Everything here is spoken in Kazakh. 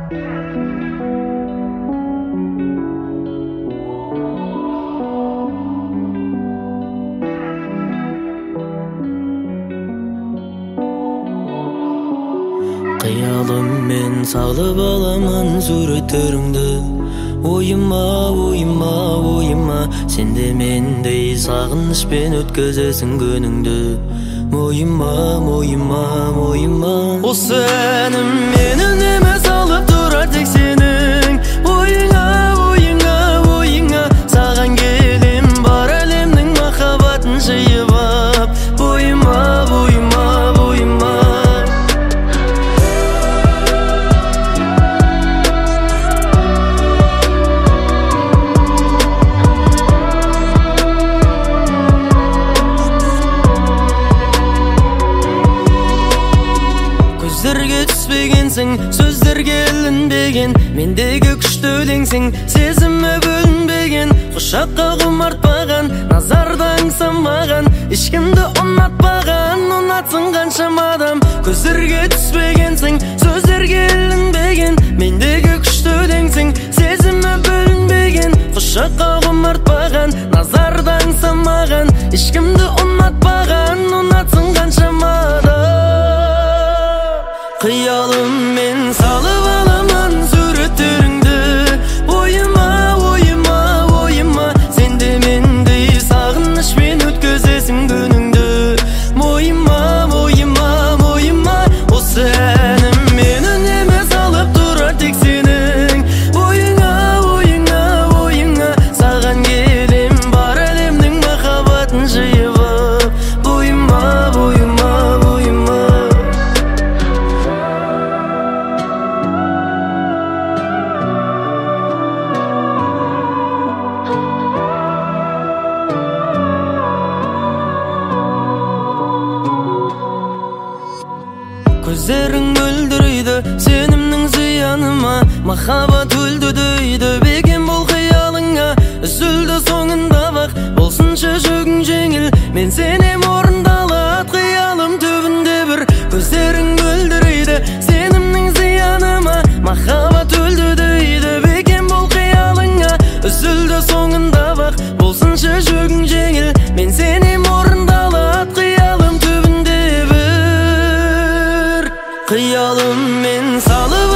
Kıyalım men salып alamın suretтериңди. Oyuma, oyuma, oyuma, sende mendей сагынычпен өткөзөсүң күнүңдү. Oyuma, oyuma, oyuma, o senin менен эмес алып турар тек сенің. Oyuna, oyuna, oyuna, саган келем бар әлемнің махаббатын жыйып ап. Oyuma, oyuma, oyuma. Көздерге түспегенсің, сөздерге ілінбеген, мендегі күшті өлеңсің, сезімі бөлінбеген, құшаққа құмартпаған, назарда аңсамаған, ешкімді ұнатпаған, ұнатсың қаншама адам. Көздерге түспегенсің, сөздерге ілінбеген, мендегі күшті өлеңсің, сезімі бөлінбеген, құшаққа құмартпаған, назарда аңсамаған, ешкімді ұнатпаған, ұнатсың қаншама адам. Kıyalım men salып alamın suretтериңди. Oyuma, oyuma, oyuma, sende mendей сагынычпен өткөзөсүң күнүңдү. Oyuma, oyuma, oyuma, o senin менен эмес алып турар тек сенің. Oyuna, oyuna, oyuna, саган келем бар әлемнің махаббатын жыйып ап. Oyuma, oyuma, oyuma. Көздерің өлдірейді сенімнің зияныма, махаббат өлді дейді, бекем бол қиялыңа. Үзілді соңында бақ, болсыншы жүгің жеңіл, мен сенем орындалат қиялым түбінде бір. Көздерің өлдірейді сенімнің зияныма, махаббат өлді дейді, бекем бол қиялыңа. Үзілді соңында бақ, болсыншы жүгің жеңіл, мен сенем орындалат қиялым түбінде бір. Kıyalım men salып